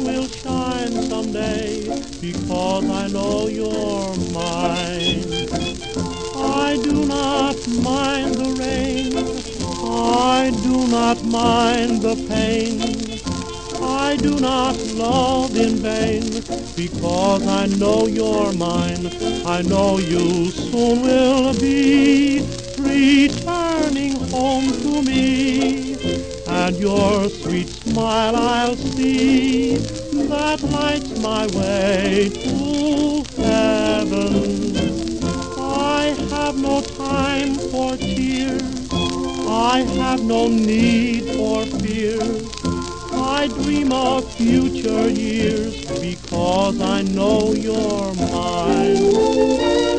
sun will shine someday, because I know you're mine. I do not mind the rain, I do not mind the pain, I do not love in vain, because I know you're mine. I know you soon will be returning home to me, and your sweet smile I'll see, that lights my way to heaven. I have no time for tears, I have no need for fears. I dream of future years, because I know you're mine.